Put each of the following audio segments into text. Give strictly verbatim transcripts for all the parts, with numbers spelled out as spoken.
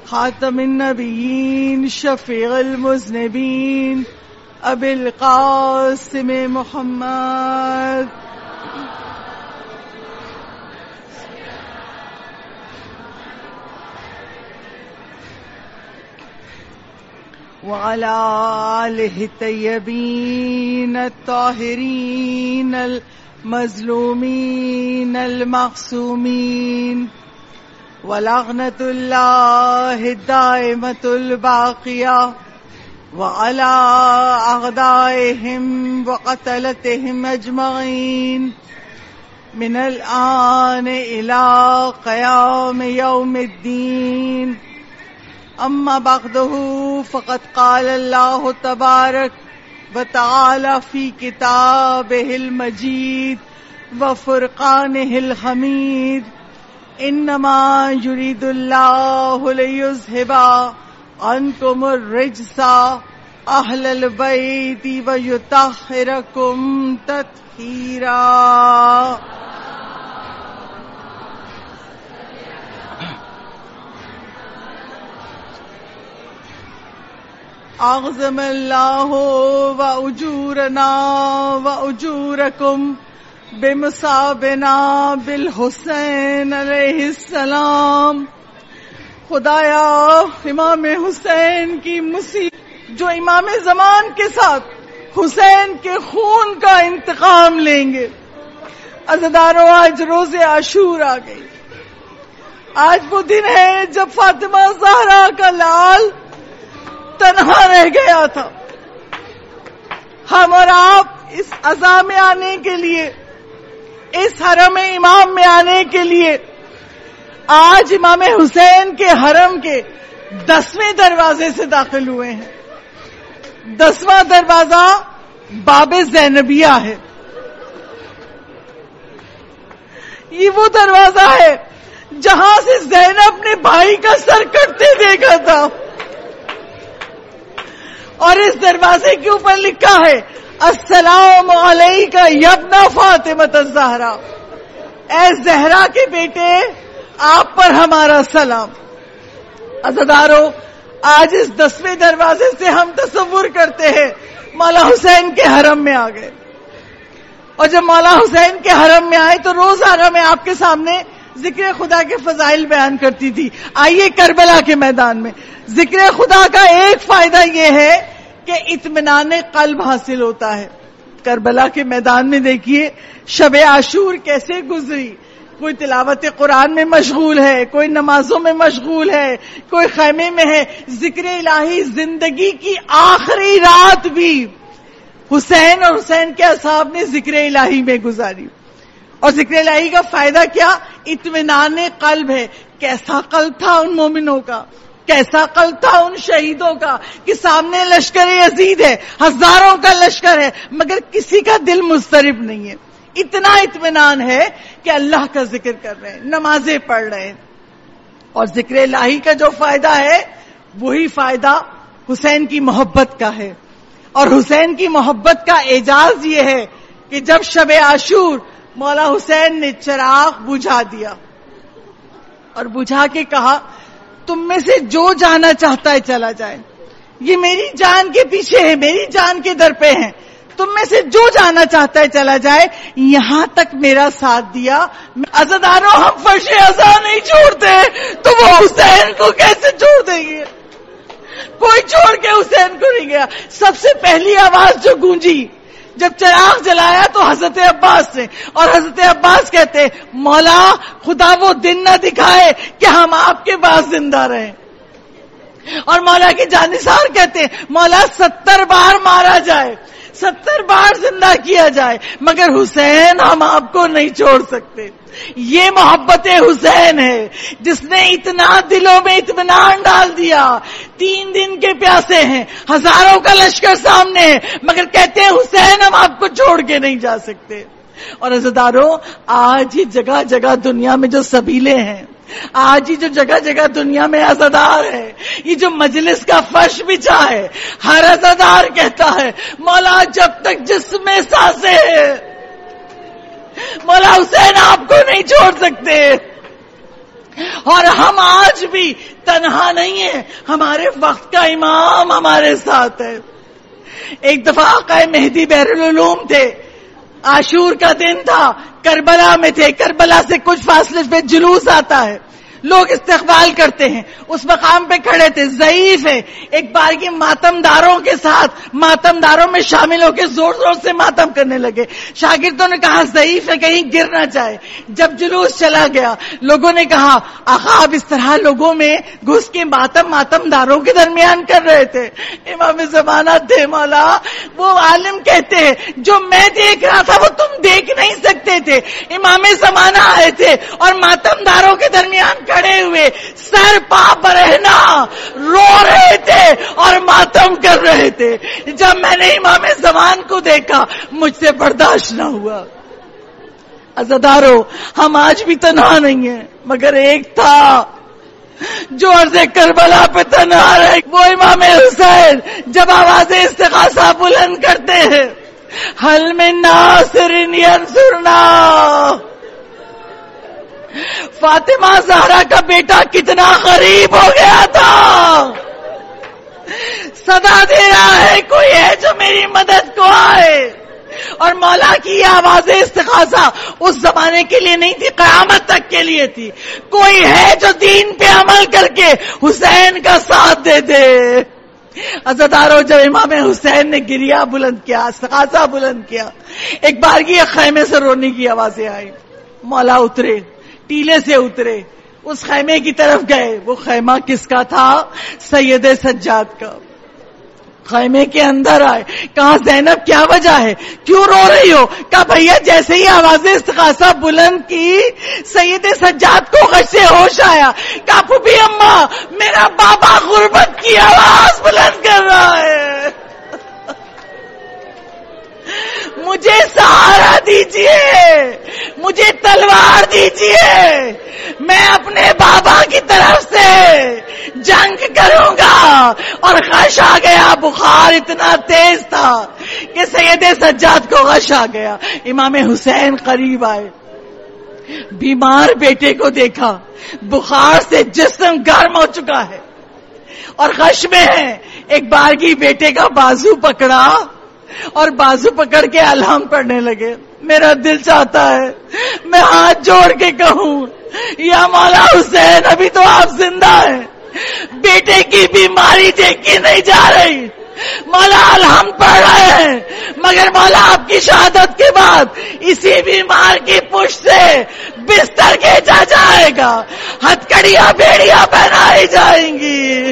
خاتم النبیین شفیع المذنبین ابی القاسم محمد وعلى آلہ الطیبین الطاہرین المظلومین المعصومین ولعنۃ اللہ الدائمۃ الباقیہ وعلى أعدائهم وقتلتهم أجمعين من الآن إلى قيام يوم الدين. أما بعده فقد قال الله تبارك وتعالى في كتابه المجيد وفرقانه الحميد: إنما يريد الله ليذهب عنكم الرجس أهل البيت ويطهركم تطهيرا. أعظم الله وأجورنا وأجوركم بمصابنا بالحسین علیہ السلام. خدایا امام حسین کی مصیبت جو امام زمان کے ساتھ حسین کے خون کا انتقام لیں گے. عزاداروں، آج روز عاشور آ گئی. آج وہ دن ہے جب فاطمہ زہرا کا لال تنہا رہ گیا تھا. ہم اور آپ اس عزا میں آنے کے لیے، اس حرم امام میں آنے کے لیے آج امام حسین کے حرم کے دسویں دروازے سے داخل ہوئے ہیں. دسواں دروازہ باب زینبیہ ہے. یہ وہ دروازہ ہے جہاں سے زینب نے بھائی کا سر کٹتے دیکھا تھا، اور اس دروازے کے اوپر لکھا ہے: السلام علیکہ یا ابن فاطمہ الزہرا. اے زہرا کے بیٹے، آپ پر ہمارا سلام. عزاداروں، آج اس دسویں دروازے سے ہم تصور کرتے ہیں مولا حسین کے حرم میں آ گئے. اور جب مولا حسین کے حرم میں آئے تو روزانہ میں آپ کے سامنے ذکر خدا کے فضائل بیان کرتی تھی. آئیے کربلا کے میدان میں ذکر خدا کا ایک فائدہ یہ ہے کہ اطمینان قلب حاصل ہوتا ہے. کربلا کے میدان میں دیکھیے شب عاشور کیسے گزری. کوئی تلاوت قرآن میں مشغول ہے، کوئی نمازوں میں مشغول ہے، کوئی خیمے میں ہے. ذکر الہی زندگی کی آخری رات بھی حسین اور حسین کے اصحاب نے ذکر الہی میں گزاری. اور ذکر الہی کا فائدہ کیا؟ اطمینان قلب ہے. کیسا قلب تھا ان مومنوں کا، کیسا قلب تھا ان شہیدوں کا کہ سامنے لشکر یزید ہے، ہزاروں کا لشکر ہے، مگر کسی کا دل مضطرب نہیں ہے. اتنا اطمینان ہے کہ اللہ کا ذکر کر رہے ہیں، نمازیں پڑھ رہے ہیں. اور ذکر الہی کا جو فائدہ ہے وہی فائدہ حسین کی محبت کا ہے. اور حسین کی محبت کا اعجاز یہ ہے کہ جب شب عاشور مولا حسین نے چراغ بجھا دیا اور بجھا کے کہا: تم میں سے جو جانا چاہتا ہے چلا جائے، یہ میری جان کے پیچھے ہے، میری جان کے در پہ ہیں، تم میں سے جو جانا چاہتا ہے چلا جائے. یہاں تک میرا ساتھ دیا. عزاداروں، ہم فرش عزا نہیں چھوڑتے تو وہ حسین کو کیسے چھوڑ دیں گے؟ کوئی چھوڑ کے حسین کو نہیں گیا. سب سے پہلی آواز جو گونجی جب چراغ جلایا تو حضرت عباس نے، اور حضرت عباس کہتے: مولا خدا وہ دن نہ دکھائے کہ ہم آپ کے پاس زندہ رہیں. اور مولا کے جانثار کہتے: مولا ستر بار مارا جائے، ستر بار زندہ کیا جائے، مگر حسین ہم آپ کو نہیں چھوڑ سکتے. یہ محبت حسین ہے جس نے اتنا دلوں میں اطمینان ڈال دیا. تین دن کے پیاسے ہیں، ہزاروں کا لشکر سامنے ہے، مگر کہتے ہیں حسین ہم آپ کو چھوڑ کے نہیں جا سکتے. اور عزاداروں، آج ہی جگہ جگہ دنیا میں جو سبیلے ہیں، آج ہی جو جگہ جگہ دنیا میں عزادار ہے، یہ جو مجلس کا فرش بچھا ہے، ہر عزادار کہتا ہے: مولا جب تک جسم میں سانسیں ہیں مولا حسین آپ کو نہیں چھوڑ سکتے. اور ہم آج بھی تنہا نہیں ہیں، ہمارے وقت کا امام ہمارے ساتھ ہے. ایک دفعہ آقا مہدی بحرالعلوم تھے، عاشور کا دن تھا، کربلا میں تھے. کربلا سے کچھ فاصلے پہ جلوس آتا ہے، لوگ استقبال کرتے ہیں. اس مقام پہ کھڑے تھے، ضعیف ہے. ایک بار کی ماتم داروں کے ساتھ ماتم داروں میں شامل ہو کے زور زور سے ماتم کرنے لگے. شاگردوں نے کہا ضعیف ہے، کہیں گر نہ جائے. جب جلوس چلا گیا، لوگوں نے کہا آقا آپ اس طرح لوگوں میں گھس کے ماتم ماتم داروں کے درمیان کر رہے تھے. امام زمانہ تھے مولا، وہ عالم کہتے ہیں جو میں دیکھ رہا تھا وہ تم دیکھ نہیں سکتے تھے. امام زمانہ آئے تھے اور ماتم داروں کے درمیان کھڑے ہوئے سر پا برہنا رو رہے تھے اور ماتم کر رہے تھے. جب میں نے امام زمان کو دیکھا مجھ سے برداشت نہ ہوا. عزادارو، ہم آج بھی تنہا نہیں ہیں، مگر ایک تھا جو عرض کربلا پہ تنہا رہے، وہ امام حسین. جب آواز استغاثہ بلند کرتے ہیں، حل من ناصر ینصرنا. فاطمہ زہرا کا بیٹا کتنا غریب ہو گیا تھا، صدا دے رہا ہے کوئی ہے جو میری مدد کو آئے. اور مولا کی یہ آواز استغاثہ اس زمانے کے لیے نہیں تھی، قیامت تک کے لیے تھی. کوئی ہے جو دین پہ عمل کر کے حسین کا ساتھ دے دے. عزادارو، جب امام حسین نے گریا بلند کیا، استغاثہ بلند کیا، ایک بار کی خیمے سے رونے کی آوازیں آئی. مولا اترے، ٹیلے سے اترے، اس خیمے کی طرف گئے. وہ خیمہ کس کا تھا؟ سید سجاد کا. خیمے کے اندر آئے، کہا زینب کیا وجہ ہے، کیوں رو رہی ہو؟ کہا بھیا جیسے ہی آواز استغاثہ بلند کی سید سجاد کو غش سے ہوش آیا. کہا پھوپھی اماں، میرا بابا غربت کی آواز بلند کر رہا ہے، مجھے سہارا دیجیے، مجھے تلوار دیجیے، میں اپنے بابا کی طرف سے جنگ کروں گا. اور غش آ گیا، بخار اتنا تیز تھا کہ سید سجاد کو غش آ گیا. امام حسین قریب آئے، بیمار بیٹے کو دیکھا، بخار سے جسم گرم ہو چکا ہے اور غش میں ہے. ایک بار کی بیٹے کا بازو پکڑا اور بازو پکڑ کے الحم پڑھنے لگے. میرا دل چاہتا ہے میں ہاتھ جوڑ کے کہوں یا مولا حسین ابھی تو آپ زندہ ہیں، بیٹے کی بیماری دیکھی نہیں جا رہی، مولا الحم پڑھ رہے ہیں، مگر مولا آپ کی شہادت کے بعد اسی بیمار کی پشت سے بستر کھینچا جائے گا، ہتھکڑیاں بیڑیاں پہنائی جائیں گی.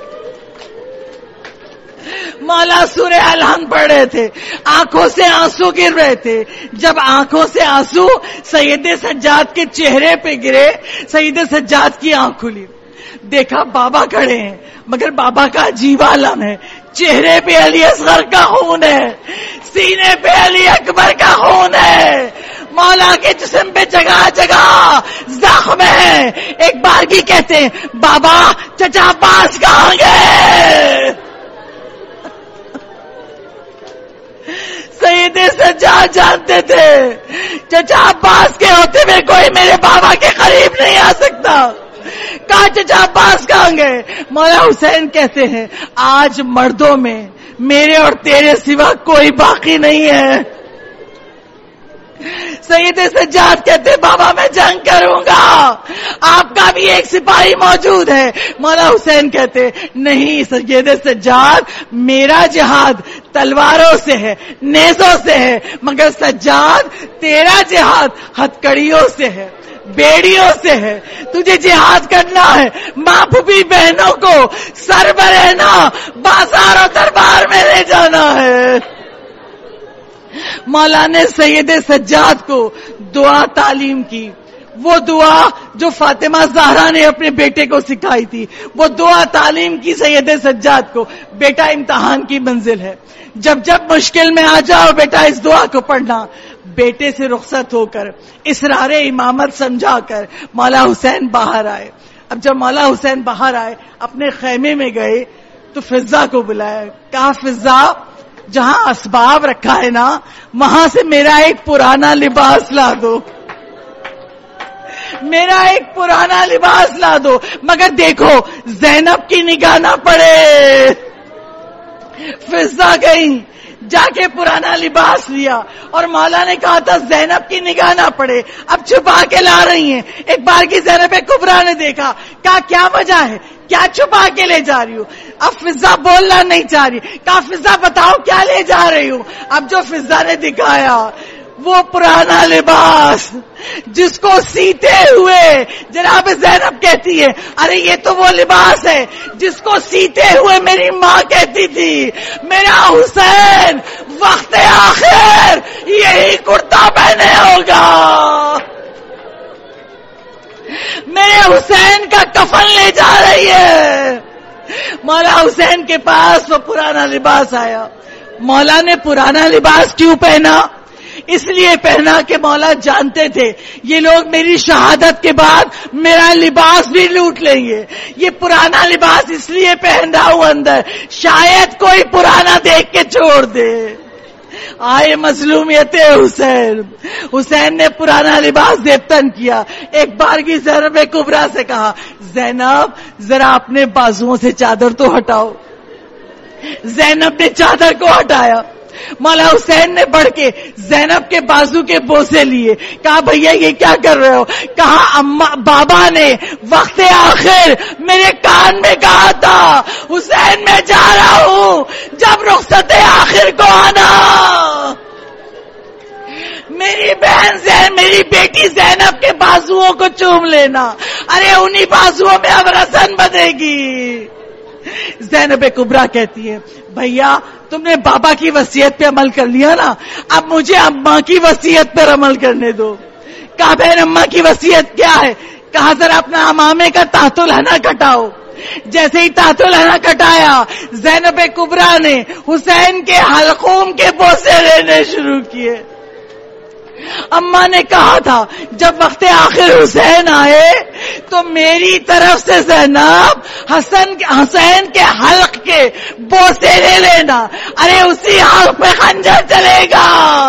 مولا سورہ الحمد پڑھ رہے تھے، آنکھوں سے آنسو گر رہے تھے. جب آنکھوں سے آنسو سید سجاد کے چہرے پہ گرے، سید سجاد کی آنکھ کھلی، دیکھا بابا کھڑے ہیں، مگر بابا کا عجیب عالم ہے. چہرے پہ علی اصغر کا خون ہے، سینے پہ علی اکبر کا خون ہے، مولا کے جسم پہ جگہ جگہ زخم ہے. ایک بار کی کہتے ہیں بابا چچا عباس کہاں گئے؟ سید سجاد جانتے تھے چچا عباس کے ہوتے ہوئے کوئی میرے بابا کے قریب نہیں آ سکتا. کہا چچا عباس کہاں گئے؟ مولا حسین کہتے ہیں آج مردوں میں میرے اور تیرے سوا کوئی باقی نہیں ہے. سید سجاد کہتے بابا میں جنگ کروں گا، آپ کا بھی ایک سپاہی موجود ہے. مولا حسین کہتے نہیں سید سجاد، میرا جہاد تلواروں سے ہے، نیزوں سے ہے، مگر سجاد تیرا جہاد ہتھکڑیوں سے ہے، بیڑیوں سے ہے. تجھے جہاد کرنا ہے، ماں پھوپھی بہنوں کو سر برہنا بازار و دربار میں لے جانا ہے. مولا نے سید سجاد کو دعا تعلیم کی، وہ دعا جو فاطمہ زہرا نے اپنے بیٹے کو سکھائی تھی، وہ دعا تعلیم کی سید سجاد کو. بیٹا امتحان کی منزل ہے، جب جب مشکل میں آ جاؤ بیٹا اس دعا کو پڑھنا. بیٹے سے رخصت ہو کر اسرار امامت سمجھا کر مولا حسین باہر آئے. اب جب مولا حسین باہر آئے اپنے خیمے میں گئے تو فضا کو بلایا. کہا فضا جہاں اسباب رکھا ہے نا وہاں سے میرا ایک پرانا لباس لا دو. میرا ایک پرانا لباس لا دو، مگر دیکھو زینب کی نگاہ نہ پڑے۔ فضا گئی، جا کے پرانا لباس لیا، اور مولا نے کہا تھا زینب کی نگاہ نہ پڑے، اب چھپا کے لا رہی ہیں۔ ایک بار کی زینب کبریٰ نے دیکھا، کہا کیا وجہ ہے، کیا چھپا کے لے جا رہی ہوں؟ اب فضا بولنا نہیں چاہ رہی، کہا فضا بتاؤ کیا لے جا رہی ہوں؟ اب جو فضا نے دکھایا وہ پرانا لباس جس کو سیتے ہوئے جناب زینب کہتی ہے ارے یہ تو وہ لباس ہے جس کو سیتے ہوئے میری ماں کہتی تھی میرا حسین وقت آخر یہی کرتا پہنے ہوگا، میرے حسین کا کفن لے جا رہی ہے۔ مولا حسین کے پاس وہ پرانا لباس آیا۔ مولا نے پرانا لباس کیوں پہنا؟ اس لیے پہنا کہ مولا جانتے تھے یہ لوگ میری شہادت کے بعد میرا لباس بھی لوٹ لیں گے، یہ پرانا لباس اس لیے پہن رہا ہوں اندر، شاید کوئی پرانا دیکھ کے چھوڑ دے۔ آئے مظلومیت حسین، حسین نے پرانا لباس دیبتن کیا۔ ایک بار کی زینب کبریٰ سے کہا زینب ذرا اپنے بازوؤں سے چادر تو ہٹاؤ۔ زینب نے چادر کو ہٹایا، مولا حسین نے بڑھ کے زینب کے بازو کے بوسے لیے، کہا بھیا یہ کیا کر رہے ہو؟ کہا اما بابا نے وقت آخر میرے کان میں کہا تھا حسین میں جا رہا ہوں، جب رخصت آخر کو آنا میری بہن زین میری بیٹی زینب کے بازوؤں کو چوم لینا، ارے انہی بازوؤں میں اب رسن بنے گی۔ زینب کبریٰ کہتی ہے بھیا تم نے بابا کی وصیت پہ عمل کر لیا نا، اب مجھے اماں کی وصیت پر عمل کرنے دو۔ کہا بہن اماں کی وصیت کیا ہے؟ کہا ذرا اپنا امامے کا تحت الحنا کٹاؤ۔ جیسے ہی تحت الحنا کٹایا زینب کبریٰ نے حسین کے حلقوم کے بوسے لینے شروع کیے۔ اماں نے کہا تھا جب وقت آخر حسین آئے تو میری طرف سے زینب حسن حسین کے حلق کے بوسے لے لینا، ارے اسی حلق پہ خنجر چلے گا۔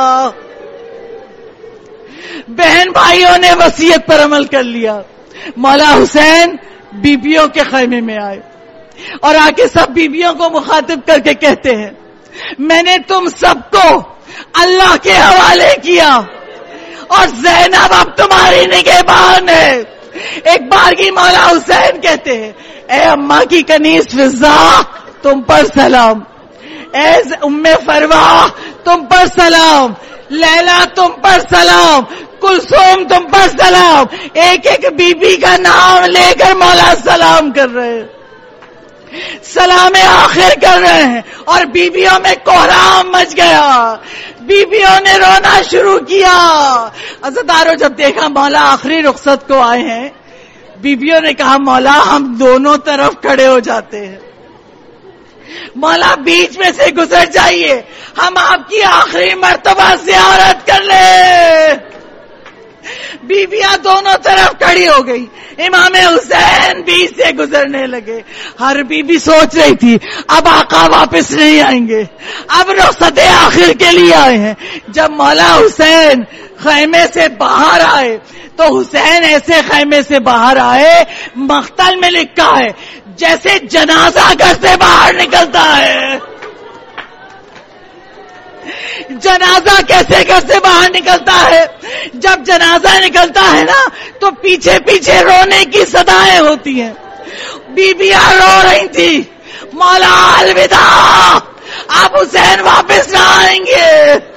بہن بھائیوں نے وصیت پر عمل کر لیا۔ مولا حسین بیبیوں کے خیمے میں آئے اور آ کے سب بیبیوں کو مخاطب کر کے کہتے ہیں میں نے تم سب کو اللہ کے حوالے کیا اور زینب اب تمہاری نگہبان ہے۔ ایک بار کی مولا حسین کہتے ہیں اے اماں کی کنیز فضا تم پر سلام، اے ام فروا تم پر سلام، لیلا تم پر سلام، کلثوم تم پر سلام، ایک ایک بی بی کا نام لے کر مولا سلام کر رہے ہیں، سلام آخر کر رہے ہیں، اور بیبیوں میں کوہرام مچ گیا، بیبیوں نے رونا شروع کیا۔ عزیزدارو جب دیکھا مولا آخری رخصت کو آئے ہیں، بیبیوں نے کہا مولا ہم دونوں طرف کھڑے ہو جاتے ہیں، مولا بیچ میں سے گزر جائیے، ہم آپ کی آخری مرتبہ زیارت کر لیں۔ بیبیاں دونوں طرف کھڑی ہو گئی، امام حسین بیچ سے گزرنے لگے۔ ہر بیوی سوچ رہی تھی اب آقا واپس نہیں آئیں گے، اب رخصت آخر کے لیے آئے ہیں۔ جب مولا حسین خیمے سے باہر آئے تو حسین ایسے خیمے سے باہر آئے، مقتل میں لکھا ہے جیسے جنازہ گھر سے باہر نکلتا ہے۔ جنازہ کیسے گھر سے باہر نکلتا ہے؟ جب جنازہ نکلتا ہے نا تو پیچھے پیچھے رونے کی صدایں ہوتی ہیں، بیبیاں رو رہی تھی مولا الوداع اب حسین واپس نہ آئیں گے۔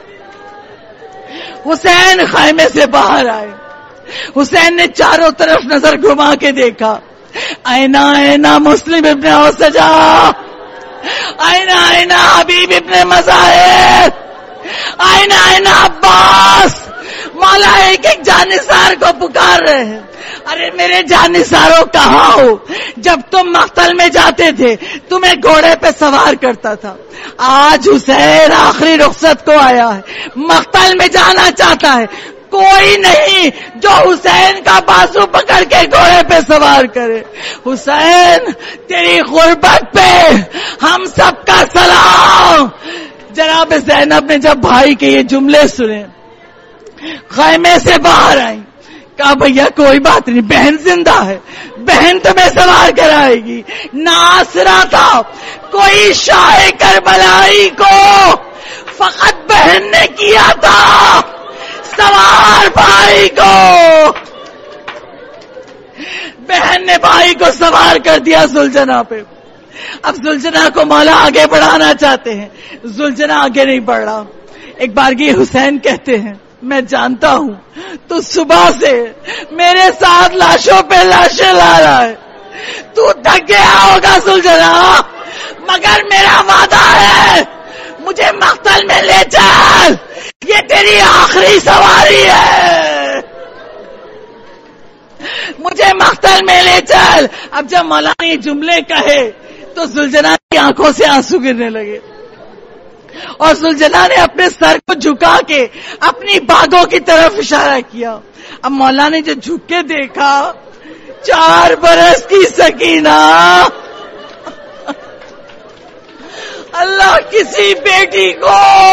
حسین خیمے سے باہر آئے، حسین نے چاروں طرف نظر گھما کے دیکھا، اینا اینا مسلم ابن اوسجا، اینا اینا حبیب ابن مظاہر، اینا اینا عباس۔ مولا ایک ایک جانثار کو پکار رہے ہیں، ارے میرے جانثاروں کہاں ہو؟ جب تم مقتل میں جاتے تھے تمہیں گھوڑے پہ سوار کرتا تھا، آج حسین آخری رخصت کو آیا ہے، مقتل میں جانا چاہتا ہے، کوئی نہیں جو حسین کا بازو پکڑ کے گھوڑے پہ سوار کرے۔ حسین تیری غربت پہ ہم سب کا سلام۔ جناب زینب نے جب بھائی کے یہ جملے سنے خیمے سے باہر آئی، کہا بھیا کوئی بات نہیں، بہن زندہ ہے، بہن تمہیں سوار کرائے گی. ناصرہ تھا، کوئی شاہ کربلائی کو فقط بہن نے کیا تھا، سوار بھائی کو. بہن نے بھائی کو سوار کر دیا زلجنا پہ. اب زلجنا کو مولا آگے بڑھانا چاہتے ہیں، زلجنا آگے نہیں بڑھ رہا. ایک بارگی حسین کہتے ہیں میں جانتا ہوں تو صبح سے میرے ساتھ لاشوں پہ لاشیں لا رہا ہے، تو تھک گیا ہوگا زلجنا، مگر میرا وعدہ ہے مجھے مقتل میں لے چل، یہ تیری آخری سواری ہے، مجھے مقتل میں لے چل. اب جب مولانا یہ جملے کہے تو زلجنا کی آنکھوں سے آنسو گرنے لگے، اور زلجنا نے اپنے سر کو جھکا کے اپنی باغوں کی طرف اشارہ کیا. اب مولانا نے جو جھک کے دیکھا، چار برس کی سکینہ. اللہ کسی بیٹی کو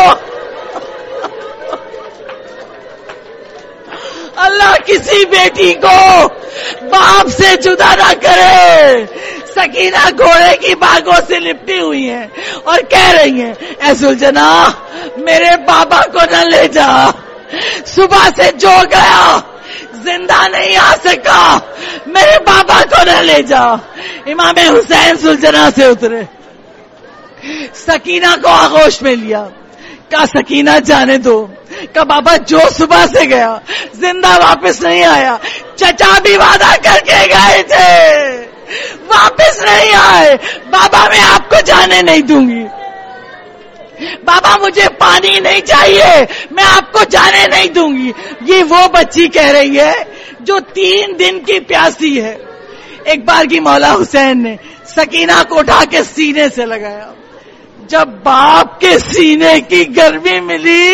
اللہ کسی بیٹی کو باپ سے جدا نہ کرے. سکینہ گھوڑے کی باغوں سے لپٹی ہوئی ہیں اور کہہ رہی ہیں اے زلجنا میرے بابا کو نہ لے جا، صبح سے جو گیا زندہ نہیں آ سکا، میرے بابا کو نہ لے جا. امام حسین زلجنا سے اترے، سکینہ کو آغوش میں لیا، کہا سکینہ جانے دو. کہا بابا جو صبح سے گیا زندہ واپس نہیں آیا، چچا بھی وعدہ کر کے گئے تھے واپس نہیں آئے. بابا میں آپ کو جانے نہیں دوں گی، بابا مجھے پانی نہیں چاہیے، میں آپ کو جانے نہیں دوں گی. یہ وہ بچی کہہ رہی ہے جو تین دن کی پیاسی ہے. ایک بار کی مولا حسین نے سکینہ کو اٹھا کے سینے سے لگایا. جب باپ کے سینے کی گرمی ملی،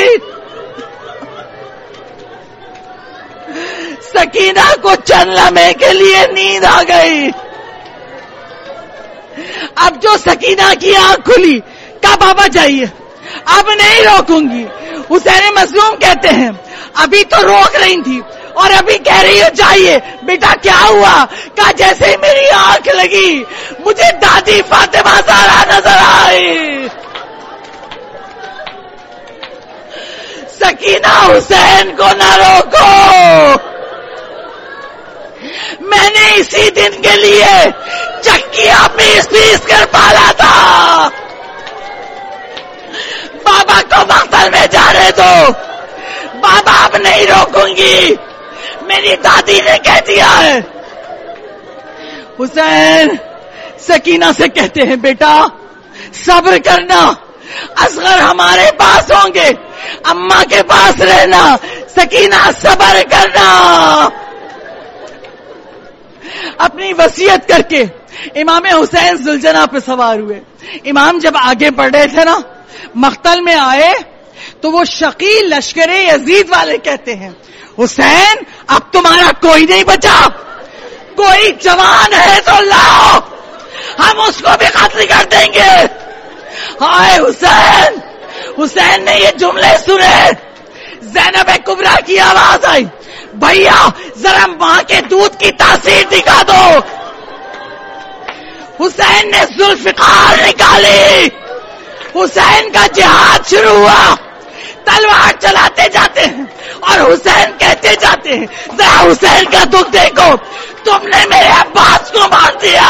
سکینہ کو چند لمحے کے لیے نیند آ گئی. اب جو سکینہ کی آنکھ کھلی، کہا بابا جائیے، اب نہیں روکوں گی. حسین مظلوم کہتے ہیں ابھی تو روک رہی تھی اور ابھی کہہ رہی ہو جائیے. بیٹا کیا ہوا؟ کہا جیسے ہی میری آنکھ لگی مجھے دادی فاطمہ زہرا نظر آئی. سکینہ حسین کو نہ روکو، میں نے اسی دن کے لیے چکیاں پیس پیس کر پالا تھا. بابا کو مقتل میں جانے دو، بابا اب نہیں روکوں گی، میری دادی نے کہہ دیا ہے. حسین سکینہ سے کہتے ہیں بیٹا صبر کرنا، اصغر ہمارے پاس ہوں گے، اماں کے پاس رہنا. سکینہ صبر کرنا. اپنی وصیت کر کے امام حسین زلجنا پہ سوار ہوئے. امام جب آگے بڑھ رہے تھے نا، مقتل میں آئے تو وہ شقی لشکر یزید والے کہتے ہیں حسین اب تمہارا کوئی نہیں بچا، کوئی جوان ہے تو لاؤ، ہم اس کو بھی قتل کر دیں گے. ہائے حسین. حسین نے یہ جملے سنے، زینب کبریٰ کی آواز آئی بھیا ذرا ماں کے دودھ کی تاثیر دکھا دو. حسین نے ذوالفقار نکالی، حسین کا جہاد شروع ہوا. تلوار چلاتے جاتے ہیں اور حسین کہتے جاتے ہیں ذرا حسین کا دکھ دیکھو، تم نے میرے عباس کو مار دیا،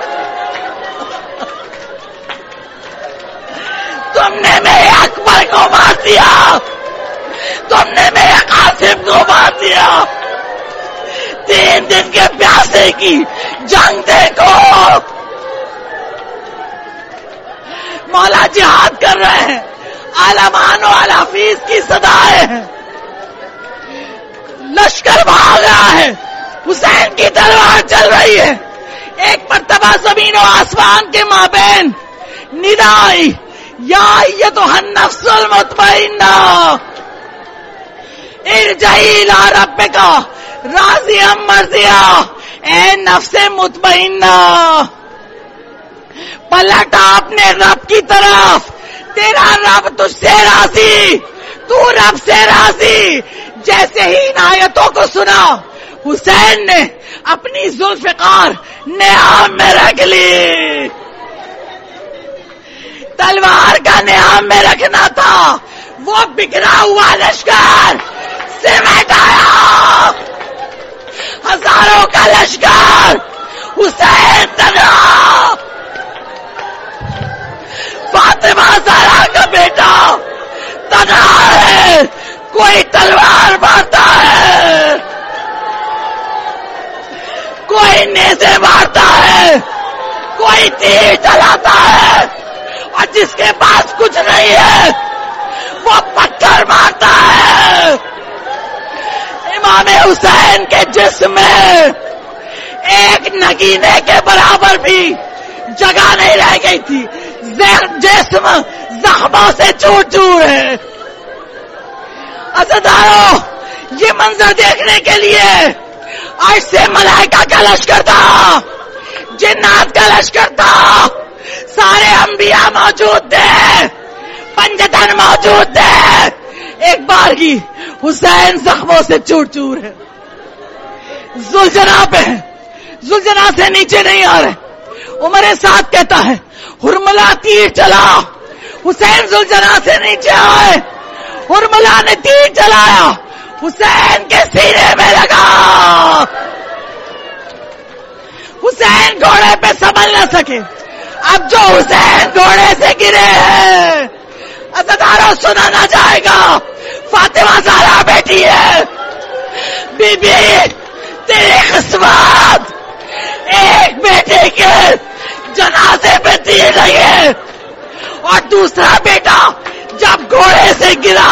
تم نے میرے اکبر کو مار دیا، تم نے میرے قاسم کو مار دیا. تین دن کے پیاسے کی جنگ دیکھو. مولا جہاد کر رہے ہیں، عالمان و الحفیظ کی صدائیں ہیں، لشکر بھاگ رہا ہے، حسین کی تلوار چل رہی ہے. ایک مرتبہ زمین و آسمان کے مابین ندا آئی یا ایتھا النفس المطمئنہ ارجعی الی ربک راضیہ مرضیہ. اے نفس مطمئنہ پلٹ اپنے رب کی طرف، تیرا رب تجھ سے راضی، تو رب سے راضی. جیسے ہی ان آیتوں کو سنا حسین نے اپنی ذوالفقار نیام میں رکھ لی. تلوار کا نیام میں رکھنا تھا، وہ بکھرا ہوا لشکر سمیٹ آیا. ہزاروں کا لشکر، حسین تنہا. فاطمہ زہرا کا بیٹا تنہا ہے، کوئی تلوار مارتا ہے، کوئی نیزے مارتا ہے، کوئی تیر چلاتا ہے، اور جس کے پاس کچھ نہیں ہے وہ پتھر مارتا ہے. امام حسین کے جسم میں ایک نگینے کے برابر بھی جگہ نہیں رہ گئی تھی. جسم زخموں سے چور چور ہے. عزیزانو، یہ منظر دیکھنے کے لیے آج سے ملائکہ کا لشکر تھا، جنات کا لشکر تھا، سارے انبیاء موجود تھے، پنجتن موجود تھے. ایک بار ہی حسین زخموں سے چور چور ہے. ذوالجناح پہ ذوالجناح سے نیچے نہیں آ رہے. عمر سعد کہتا ہے ہرملا تیر چلا، حسین ذوالجناح سے نیچے آئے. ہرملا نے تیر چلایا، حسین کے سینے میں لگا. حسین گھوڑے پہ سنبھل نہ سکے. اب جو حسین گھوڑے سے گرے ہیں، عزیزانو سنا نہ جائے گا. فاطمہ زہرا بیٹی ہے. بی بی تیری قسمت، ایک بیٹے کے جنازے پہ تیر لگے اور دوسرا بیٹا جب گھوڑے سے گرا.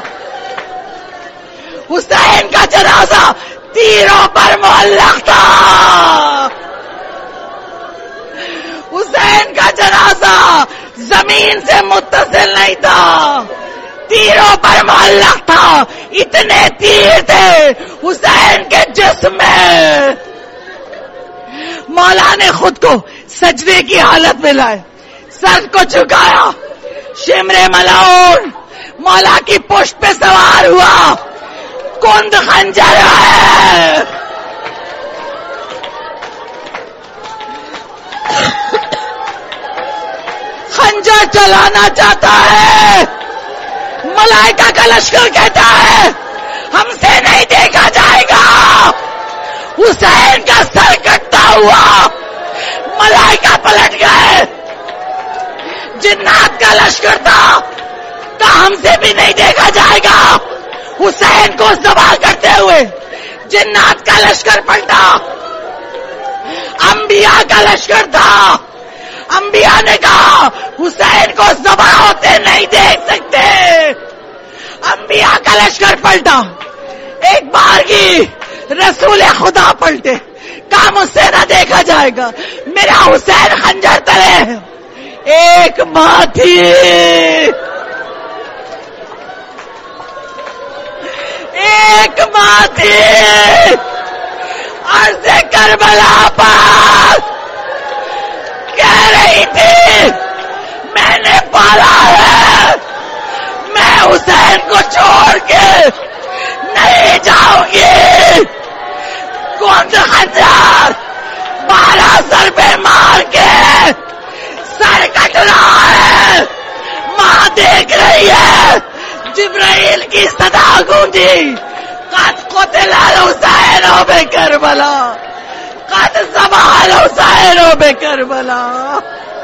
حسین کا جنازہ تیروں پر معلق تھا. حسین کا جنازہ زمین سے متصل نہیں تھا، تیروں پر معلق تھا. اتنے تیر تھے حسین کے جسم میں. مولا نے خود کو سجدے کی حالت میں لائے، سر کو جھکایا. شمر ملعون مولا کی پشت پہ سوار ہوا. کند خنجر ہے. خنجر چلانا چاہتا ہے. ملائکہ کا لشکر کہتا ہے ہم سے نہیں دیکھا جائے گا. حسین کا سر کٹتا ہوا ملائکہ پلٹ گئے. جنات کا لشکر تھا، تو ہم سے بھی نہیں دیکھا جائے گا. حسین کو ذبح کرتے ہوئے جنات کا لشکر پلٹا. انبیاء کا لشکر تھا. انبیاء نے کہا حسین کو ذبح ہوتے نہیں دیکھ سکتے. انبیاء کا لشکر پلٹا. ایک بار کی رسول خدا پلٹے، کہا مجھ سے نہ دیکھا جائے گا، میرا حسین خنجر تلے. ایک ماں تھی، ایک ماں تھی، عرض کربلا پر کہہ رہی تھی میں نے پالا ہے، میں حسین کو چھوڑ کے نہیں جاؤں گی. کون سا خنجر بارہ سر پہ مار کے سر کٹ رہا ہے. ماں دیکھ رہی ہے. جبرائیل کی صدا گونجی، قد قتل الحسین بے کربلا، قد ذبح الحسین بے کربلا.